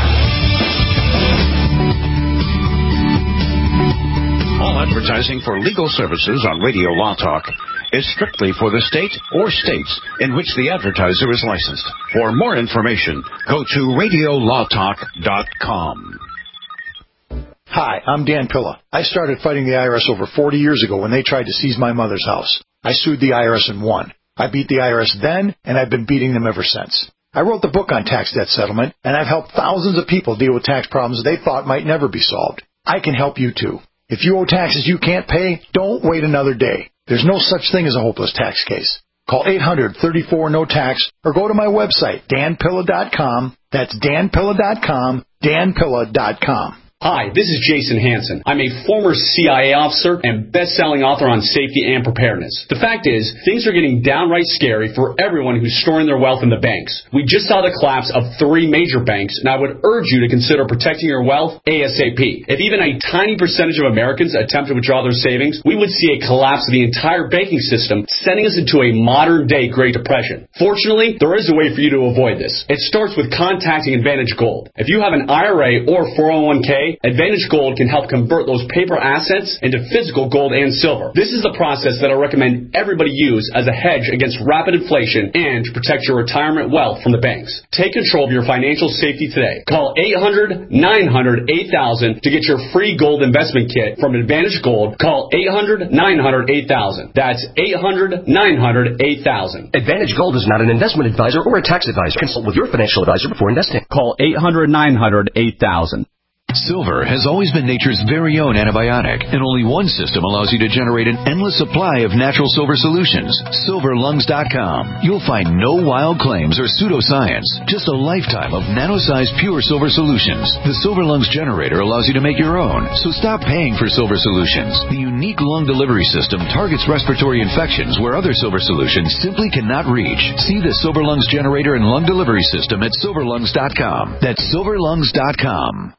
All advertising for legal services on Radio Law Talk is strictly for the state or states in which the advertiser is licensed. For more information, go to radio law talk dot com. Hi, I'm Dan Pilla. I started fighting the I R S over forty years ago when they tried to seize my mother's house. I sued the I R S and won. I beat the I R S then, and I've been beating them ever since. I wrote the book on tax debt settlement, and I've helped thousands of people deal with tax problems they thought might never be solved. I can help you too. If you owe taxes you can't pay, don't wait another day. There's no such thing as a hopeless tax case. Call eight hundred, thirty-four, no tax or go to my website, dan pilla dot com. That's dan pilla dot com, dan pilla dot com. Hi, this is Jason Hansen. I'm a former C I A officer and best-selling author on safety and preparedness. The fact is, things are getting downright scary for everyone who's storing their wealth in the banks. We just saw the collapse of three major banks, and I would urge you to consider protecting your wealth ASAP. If even a tiny percentage of Americans attempt to withdraw their savings, we would see a collapse of the entire banking system, sending us into a modern-day Great Depression. Fortunately, there is a way for you to avoid this. It starts with contacting Advantage Gold. If you have an I R A or four oh one k, today, Advantage Gold can help convert those paper assets into physical gold and silver. This is the process that I recommend everybody use as a hedge against rapid inflation and to protect your retirement wealth from the banks. Take control of your financial safety today. Call eight hundred, nine hundred, eight thousand to get your free gold investment kit from Advantage Gold. Call eight hundred, nine hundred, eight thousand. That's eight hundred, nine hundred, eight thousand. Advantage Gold is not an investment advisor or a tax advisor. Consult with your financial advisor before investing. Call eight hundred, nine hundred, eight thousand. Silver has always been nature's very own antibiotic, and only one system allows you to generate an endless supply of natural silver solutions. silver lungs dot com. You'll find no wild claims or pseudoscience, just a lifetime of nano-sized pure silver solutions. The Silver Lungs generator allows you to make your own, so stop paying for silver solutions. The unique lung delivery system targets respiratory infections where other silver solutions simply cannot reach. See the Silver Lungs generator and lung delivery system at silver lungs dot com. That's silver lungs dot com.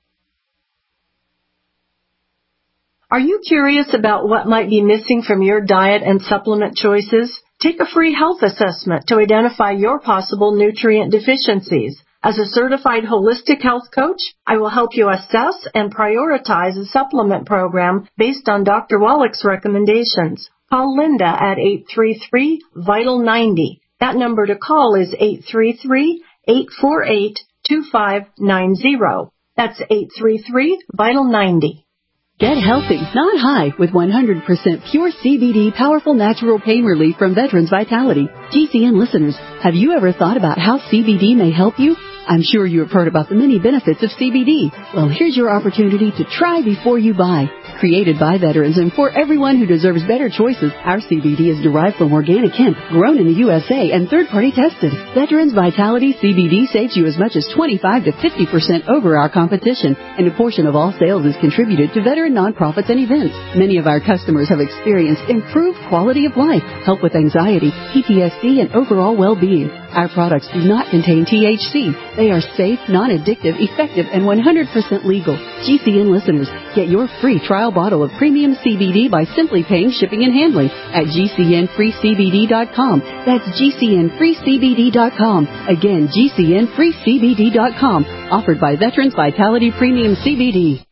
Are you curious about what might be missing from your diet and supplement choices? Take a free health assessment to identify your possible nutrient deficiencies. As a certified holistic health coach, I will help you assess and prioritize a supplement program based on Doctor Wallach's recommendations. Call Linda at eight three three, vital ninety. That number to call is eight three three, eight four eight, two five nine zero. That's eight three three, vital ninety. Get healthy, not high, with one hundred percent pure C B D powerful natural pain relief from Veterans Vitality. G C N listeners, have you ever thought about how C B D may help you? I'm sure you have heard about the many benefits of C B D. Well, here's your opportunity to try before you buy. Created by veterans and for everyone who deserves better choices, our C B D is derived from organic hemp, grown in the U S A and third-party tested. Veterans Vitality C B D saves you as much as twenty-five to fifty percent over our competition, and a portion of all sales is contributed to veteran nonprofits and events. Many of our customers have experienced improved quality of life, help with anxiety, P T S D, and overall well-being. Our products do not contain T H C. They are safe, non-addictive, effective, and one hundred percent legal. G C N listeners, get your free trial bottle of premium C B D by simply paying shipping and handling at G C N free C B D dot com. That's G C N free C B D dot com. Again, G C N free C B D dot com. Offered by Veterans Vitality Premium C B D.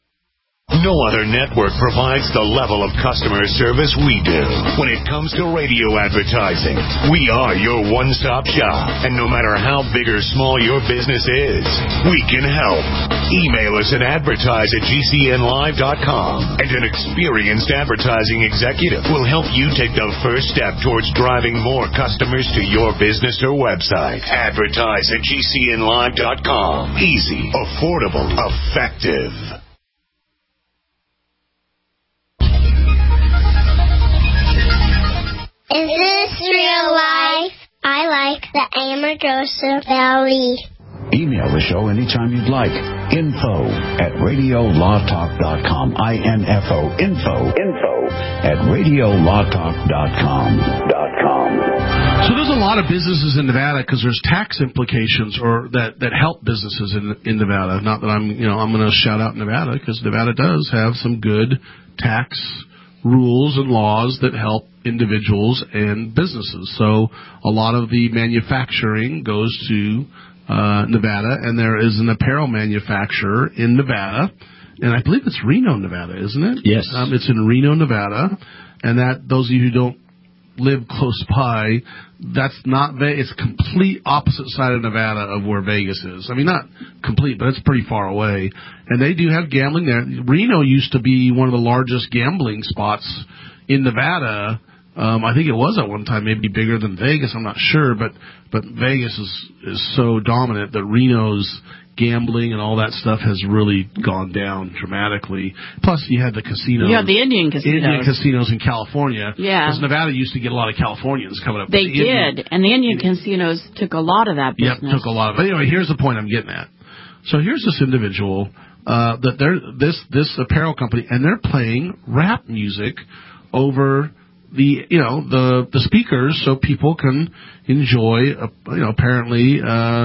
No other network provides the level of customer service we do. When it comes to radio advertising, we are your one-stop shop. And no matter how big or small your business is, we can help. Email us at advertise at G C N live dot com, and an experienced advertising executive will help you take the first step towards driving more customers to your business or website. Advertise at G C N live dot com. Easy, affordable, effective. Is this real life? I like the Amargosa Valley. Email the show anytime you'd like. Info at radio law talk dot com. I N F O. Info. Info at radio law talk dot com. So there's a lot of businesses in Nevada because there's tax implications or that, that help businesses in in Nevada. Not that I'm, you know, I'm going to shout out Nevada because Nevada does have some good tax rules and laws that help individuals and businesses. So a lot of the manufacturing goes to uh, Nevada, and there is an apparel manufacturer in Nevada, and I believe it's Reno, Nevada, isn't it? Yes. Um, it's in Reno, Nevada, and that those of you who don't live close by, that's not Vegas. It's complete opposite side of Nevada of where Vegas is. I mean, not complete, but it's pretty far away. And they do have gambling there. Reno used to be one of the largest gambling spots in Nevada. Um, I think it was at one time maybe bigger than Vegas. I'm not sure, but but Vegas is is so dominant that Reno's gambling and all that stuff has really gone down dramatically. Plus, you had the casinos. You had the Indian casinos. Indian casinos in California. Yeah. Because Nevada used to get a lot of Californians coming up. They the did, Indian, and the Indian casinos took a lot of that business. Yep, took a lot of it. But anyway, here's the point I'm getting at. So here's this individual uh, that they're this this apparel company, and they're playing rap music over the you know the the speakers so people can enjoy uh, you know apparently uh,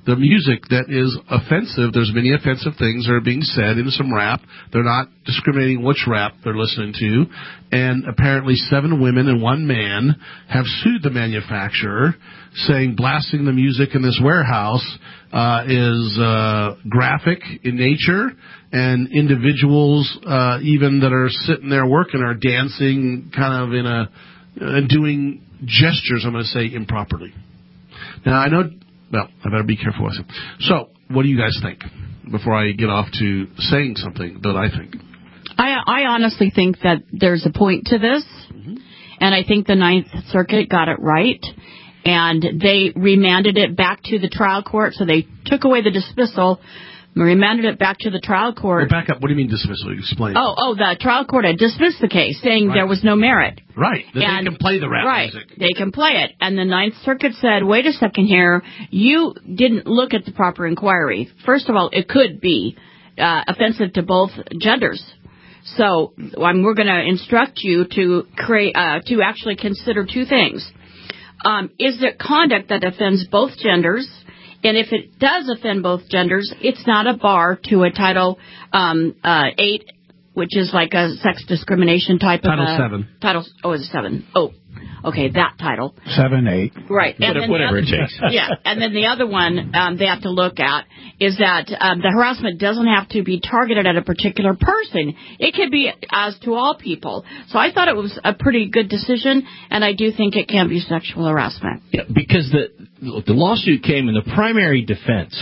the music that is offensive. There's many offensive things that are being said in some rap. They're not discriminating which rap they're listening to. And apparently seven women and one man have sued the manufacturer, saying blasting the music in this warehouse uh, is uh, graphic in nature, and individuals uh, even that are sitting there working are dancing kind of in a uh, doing gestures, I'm going to say, improperly. Now, I know, well, I better be careful with it. So, what do you guys think before I get off to saying something that I think? I, I honestly think that there's a point to this, mm-hmm. and I think the Ninth Circuit got it right, and they remanded it back to the trial court, so they took away the dismissal, remanded it back to the trial court. Well, back up. What do you mean dismissal? Explain. Oh, oh, the trial court had dismissed the case, saying right. there was no merit. Right. That and, they can play the rap right, music. They can play it. And the Ninth Circuit said, wait a second here, you didn't look at the proper inquiry. First of all, it could be uh, offensive to both genders. So um, we're going to instruct you to create, uh, to actually consider two things. Um, is it conduct that offends both genders? And if it does offend both genders, it's not a bar to a Title um, uh, eight, which is like a sex discrimination type Title of... Title seven. Title, oh, it's seven. Oh, okay, that title. Seven, eight. Right. And whatever then whatever other, it takes. Yeah, and then the other one um, they have to look at is that um, the harassment doesn't have to be targeted at a particular person. It could be as to all people. So I thought it was a pretty good decision, and I do think it can be sexual harassment. Yeah, because the the lawsuit came in the primary defense.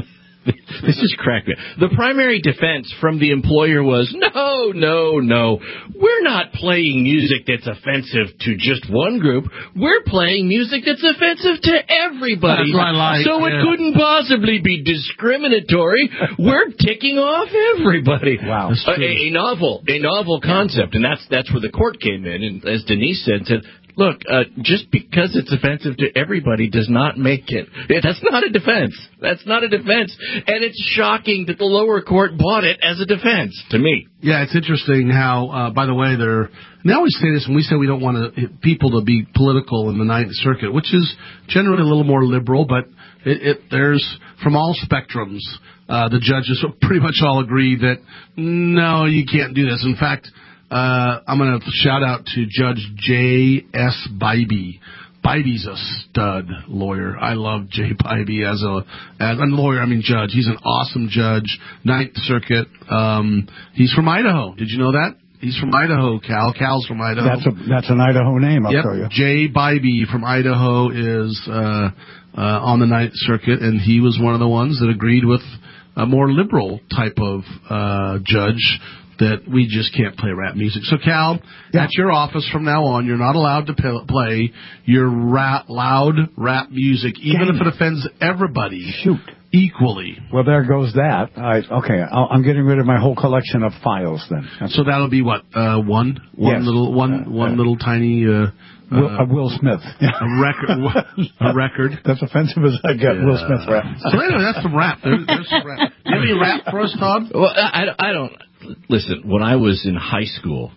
This just cracked me. The primary defense from the employer was, no, no, no. We're not playing music that's offensive to just one group. We're playing music that's offensive to everybody. That's what I like. So it yeah. couldn't possibly be discriminatory. We're ticking off everybody. Wow. A, a novel, a novel concept. And that's that's where the court came in. And as Denise said, said look, uh, just because it's offensive to everybody does not make it. That's not a defense. That's not a defense. And it's shocking that the lower court bought it as a defense, to me. Yeah, it's interesting how, uh, by the way, they're, they always say this when we say we don't want to, people to be political in the Ninth Circuit, which is generally a little more liberal, but it, it there's, from all spectrums, uh, the judges pretty much all agree that, no, you can't do this. In fact, Uh, I'm going to shout out to Judge J S. Bybee. Bybee's a stud lawyer. I love Jay Bybee as a, as a lawyer, I mean judge. He's an awesome judge, Ninth Circuit. Um, he's from Idaho. Did you know that? He's from Idaho, Cal. Cal's from Idaho. That's a that's an Idaho name, I'll yep. tell you. Jay Bybee from Idaho is uh, uh, on the Ninth Circuit, and he was one of the ones that agreed with a more liberal type of uh, judge that we just can't play rap music. So, Cal, yeah. at your office from now on, you're not allowed to p- play your rap, loud rap music, even Dang. if it offends everybody. Shoot. Equally. Well, there goes that. I, okay, I'll, I'm getting rid of my whole collection of files then. That's so that'll be what? Uh, one, one yes. little, one, uh, one uh, little tiny. Uh, Will, uh, uh, Will Smith. A record. A record. That's offensive as I get. Yeah. Will Smith rap. So anyway, that's some rap. There, there's some rap. Do you have any rap for us, Todd? Well, I, I don't. Listen, when I was in high school,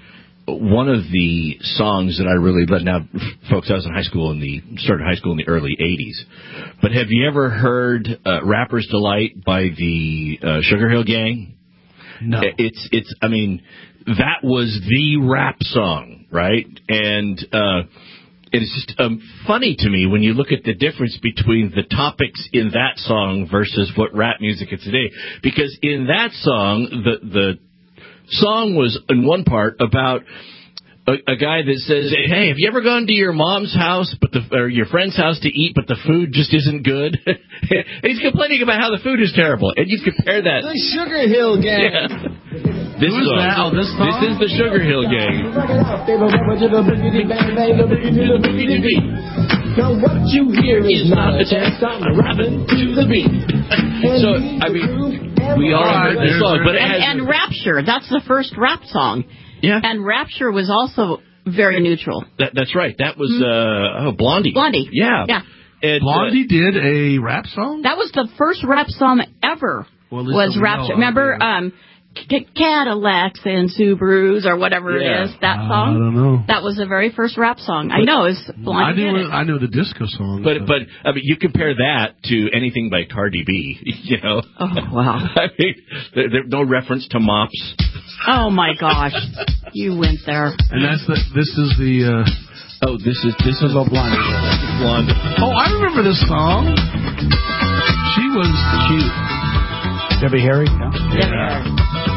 one of the songs that I really let now, folks, I was in high school in the started high school in the early eighties. But have you ever heard uh, "Rapper's Delight" by the uh, Sugar Hill Gang? No. It's it's. I mean, that was the rap song, right? And uh, it's just um, funny to me when you look at the difference between the topics in that song versus what rap music is today. Because in that song, the the song was in one part about a, a guy that says, hey, have you ever gone to your mom's house but the or your friend's house to eat, but the food just isn't good? And he's complaining about how the food is terrible. And you compare that. The Sugar Hill Gang. Yeah. This Who's song, that? Oh, this song? This is the Sugar Hill Gang. Now what you hear is not a test. I'm rapping to the beat. So, I mean, we all heard this song, but it has... And, and Rapture, that's the first rap song. Yeah. And Rapture was also very neutral. That, that's right. That was, uh, oh, Blondie. Blondie. Yeah. Yeah. And, Blondie uh, did a rap song? That was the first rap song ever, well, was Rapture. Remember, yeah. um, C- Cadillacs and Subarus or whatever Yeah. it is. That Uh, song. I don't know. That was the very first rap song. I But- know. It's Blind I knew Did It. I knew the disco song. But but I mean, you compare that to anything by Cardi B, you know? Oh wow! I mean, there, there's no reference to mops. Oh my gosh, you went there. And that's the. This is the. Uh, oh, this is this is a blonde. blonde. Oh, I remember this song. She was cute. Debbie Harry. Yeah.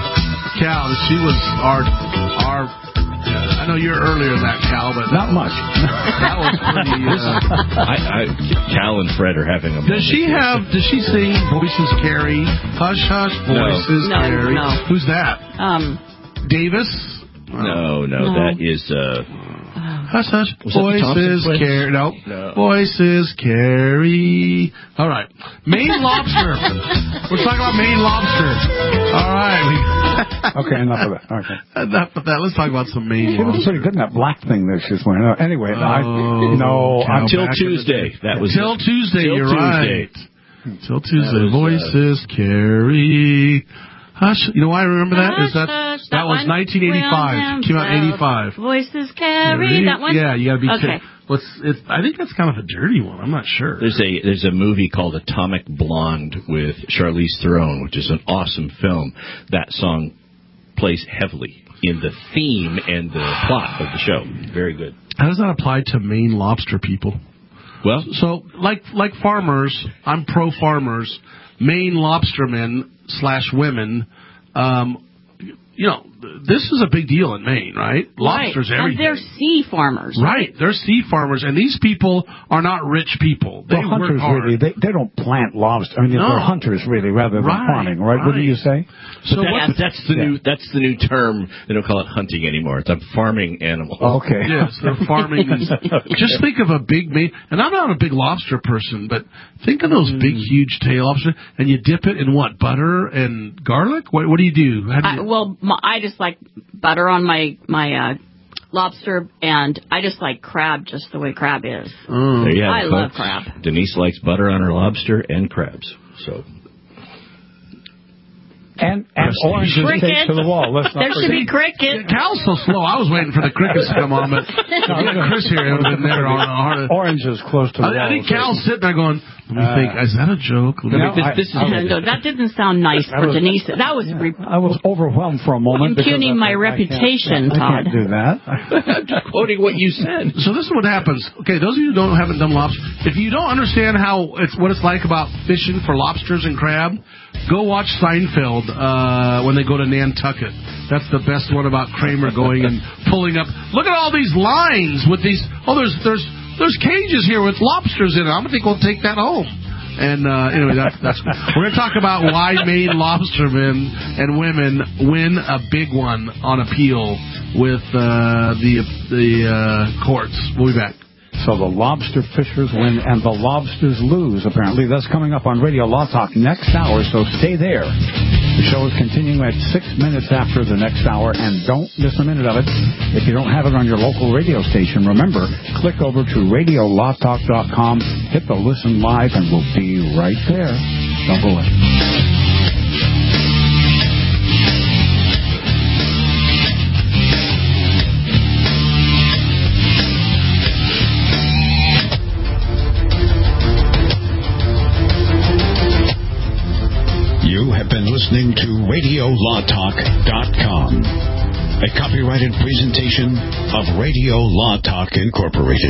Cal, she was our our. I know you're earlier than that, Cal, but not much. That was pretty. Uh, I, I, Cal and Fred are having a. does she have? Does she sing "Voices Carry"? Hush, hush, voices No, carry. no. Who's that? Um, Davis. No, no, No. that is. Uh, Hush, hush, Was that the Thompson voices twins? carry. Nope. No. Voices carry. All right. Maine lobster. We're talking about Maine lobster. All right. We, Okay, enough of that. Okay. enough of that. Let's talk about some Maine She was lobster. pretty good in that black thing that she was wearing. Uh, Anyway, I, Oh, no. Cal, I'm Till back in the Tuesday. day. That was Till it. Tuesday. Till You're Tuesday. right. Till Tuesday. That was, uh, Voices carry. Hush. You know why I remember that? Is that Hush, hush, that was one? nineteen eighty-five. Came out in eighty-five. Voices carry. That one. Yeah, you got to be. Okay. Ca- What's it? I think that's kind of a dirty one. I'm not sure. There's a there's a movie called Atomic Blonde with Charlize Theron, which is an awesome film. That song plays heavily in the theme and the plot of the show. Very good. How does that apply to Maine lobster people? Well, so like like farmers, I'm pro farmers. Maine lobstermen slash women, um, you know, this is a big deal in Maine, right? Lobsters, right. everything. And they're sea farmers. Right, they're sea farmers, and these people are not rich people. They Well, work hunters hard. really, they, they don't plant lobster. I mean, No. they're hunters really rather than Right, farming, right? What do you say? But So that- what? that's the Yeah. new that's the new term. They don't call it hunting anymore. It's a farming animal. Okay. Yes, they're farming. These. Just think of a big Maine, and I'm not a big lobster person, but think of those big, huge tail lobster, and you dip it in what, butter and garlic? What, what do you do? How do I, you, well, my, I just like butter on my my uh, lobster, and I just like crab just the way crab is. Mm. There you have I it, love folks. crab. Denise likes butter on her lobster and crabs. So And, and oranges Crickets. taped to the wall. Let's not There should forget. be cricket. Cal's so slow. I was waiting for the crickets to come on, but we got Chris here. It would have been there on hard. Oranges close to the I, wall. I think Cal's sitting there going, let me Uh, think, is that a joke? Let me No, think. I- this is I- No, that didn't sound nice That for was- Denise. That was re- I was overwhelmed for a moment. because Impugning I my thought, I can't- reputation, I can't Todd. do that. I'm just quoting what you said. So this is what happens. Okay, those of you who don't haven't done lobster, if you don't understand how it's what it's like about fishing for lobsters and crab, go watch Seinfeld uh, when they go to Nantucket. That's the best one about Kramer going and pulling up. Look at all these lines with these. Oh, there's there's there's cages here with lobsters in it. I'm gonna think we'll take that home. And uh, anyway, that, that's we're gonna talk about why Maine lobstermen and women win a big one on appeal with uh, the the uh, courts. We'll be back. So the lobster fishers win and the lobsters lose, apparently. That's coming up on Radio Law Talk next hour, so stay there. The show is continuing at six minutes after the next hour, and don't miss a minute of it. If you don't have it on your local radio station, remember, click over to radio law talk dot com, hit the listen live, and we'll be right there. Don't go away. You have been listening to radio law talk dot com, a copyrighted presentation of Radio Law Talk Incorporated.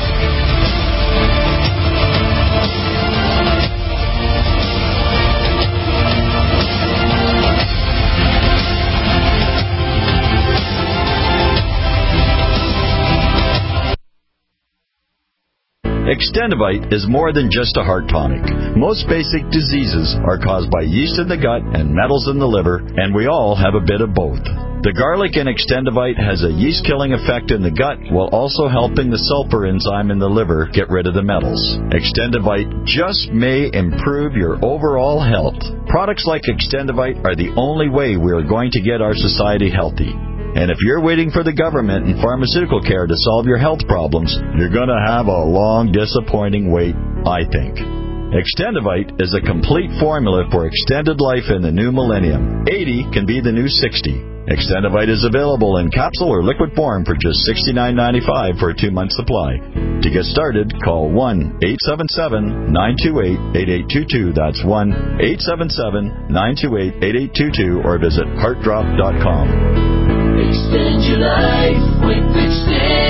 Extendivite is more than just a heart tonic. Most basic diseases are caused by yeast in the gut and metals in the liver, and we all have a bit of both. The garlic in Extendivite has a yeast-killing effect in the gut while also helping the sulfur enzyme in the liver get rid of the metals. Extendivite just may improve your overall health. Products like Extendivite are the only way we are going to get our society healthy. And if you're waiting for the government and pharmaceutical care to solve your health problems, you're going to have a long, disappointing wait, I think. Extendivite is a complete formula for extended life in the new millennium. eighty can be the new sixty. Extendivite is available in capsule or liquid form for just sixty-nine ninety-five for a two-month supply. To get started, call one eight seven seven, nine two eight, eight eight two two. That's one eight seven seven, nine two eight, eight eight two two or visit heart drop dot com. Extend your life with Extend.